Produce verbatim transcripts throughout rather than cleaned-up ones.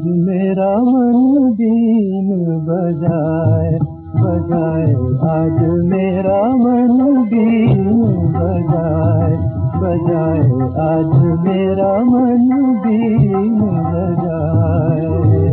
मेरा मन बीन बजाए बजाए, आज मेरा मन बीन बजाए बजाए, आज मेरा मन बीन बजाए।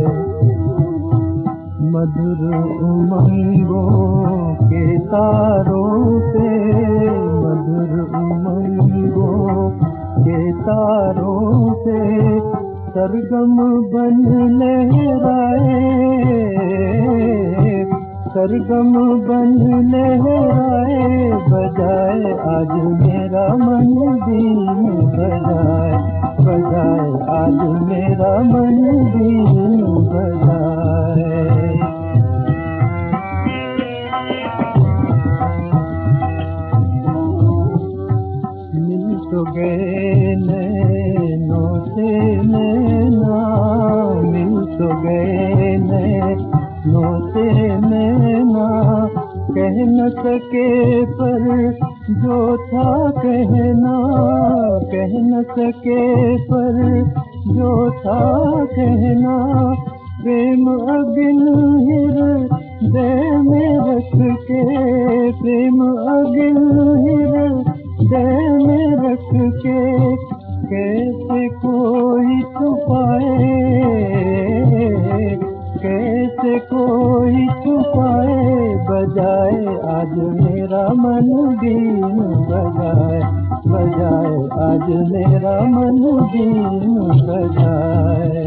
मधुर उमंगों के तारों पे, मधुर उमंगों के तारों पे सरगम बन लहराए, सरगम बन लहराए बजाए, आज मेरा मन बीन बजाए बजाए, आज मेरा मन बीन बजाए। मिल तो गए नैनों से नैना, मिल तो गए नैनों से नैना, कह न सके पर जो था कहना, कह न सके पर जो था कहना, प्रेम अगिन हृदय में रख के, प्रेम अगिन हृदय में रख के, कैसे कोई छुपाए, कैसे कोई छुपाए बजाए, आज मेरा मन बीन बजाए बजाए, आज मेरा मन बीन बजाए।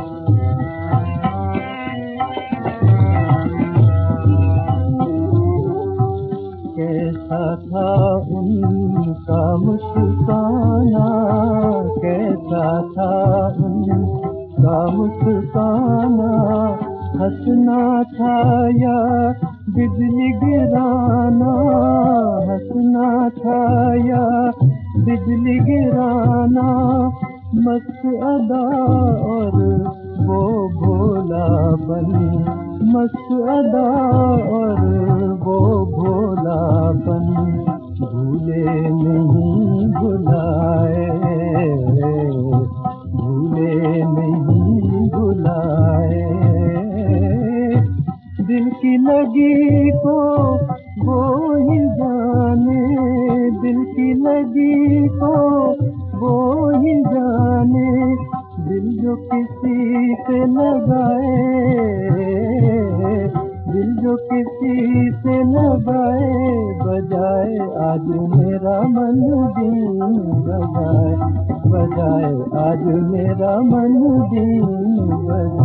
कैसा था उनका मुस्काना, कैसा था उनका मुस्काना, हंसना था या बिजली गिराना, हंसना था या बिजली गिराना, मस्त अदा और वो भोलापन, मस्त अदा और वो भोलापन, भूले नहीं भुलाए, भूले नहीं भुलाए। दिल की लगी को वो ही जाने, दिल की लगी को वो ही जाने, दिल जो किसी से लगाए, दिल जो किसी से लगाए बजाए, आज मेरा मन बीन बजाए बजाए, आज मेरा मन बीन बजाए।